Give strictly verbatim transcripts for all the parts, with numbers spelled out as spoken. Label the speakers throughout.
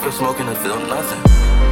Speaker 1: of smoking and feel nothing.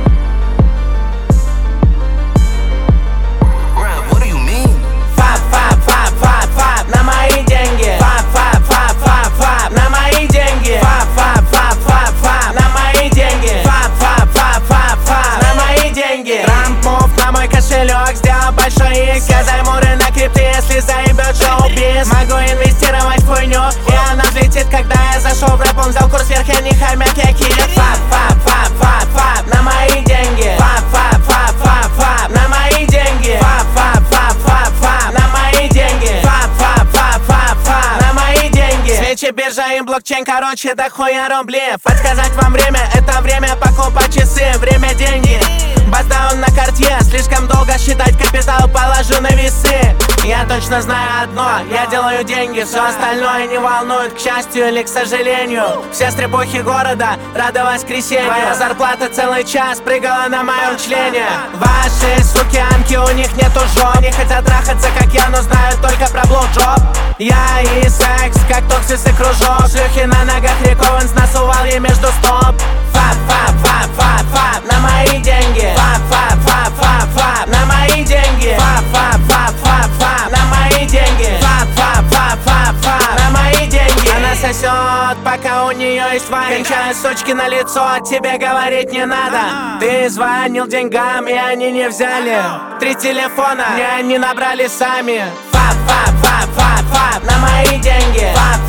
Speaker 1: Rap, what do you mean?
Speaker 2: Фап, фап, фап, фап, фап, на мои деньги. Фап, фап, фап, фап, фап, на мои деньги. Фап, фап, фап, фап, фап, на мои деньги. Фап, фап, фап, фап, фап, на мои деньги. Трамп мув на мой кошелек, сделал большой икс. Я займу рынок крипты, если заебет шоу-биз. Могу инвестировать в хуйню, и она взлетит. Когда я зашел в рэп, он взял курс вверх, я не хомяк, я кит. Фап, фап, фап, фап, фап, на мои деньги. Фап, фап, фап, фап, фап, на мои деньги. Фап, фап, фап, фап, фап, на мои деньги. Фап, фап, фап, фап, фап, на мои деньги. Свечи, биржа и блокчейн, короче, да хуя рублей. Подсказать вам время, это время покупать часы. Время, деньги. Баздаун на карте, слишком долго считать капитал, положу на весы. Я точно знаю одно, я делаю деньги. Все остальное не волнует, к счастью или к сожалению. Все стрепухи города рады воскресенью. Твоя зарплата целый час прыгала на моем члене. Ваши суки, амки, у них нету жоп. Не хотят трахаться, как я, но знают только про блоуджоп. Я и секс, как токсис и кружок. Шлюхи на ногах, рекован насувал ей между стоп. Фап, фап, фап, фап, фап, на мои деньги. Фап, фап, фап, фап, фап, на мои деньги. Фап, фап, фап, фап, фап, на мои деньги. Фап, фап, фап, фап, фап, на мои деньги. Она сосет, пока у нее есть вайн. Кончая сучки на лицо, тебе говорить не надо. Ты звонил деньгам, и они не взяли. Три телефона, мне они набрали сами. Фап, фап, фап, фап, фап, на мои деньги. Фап,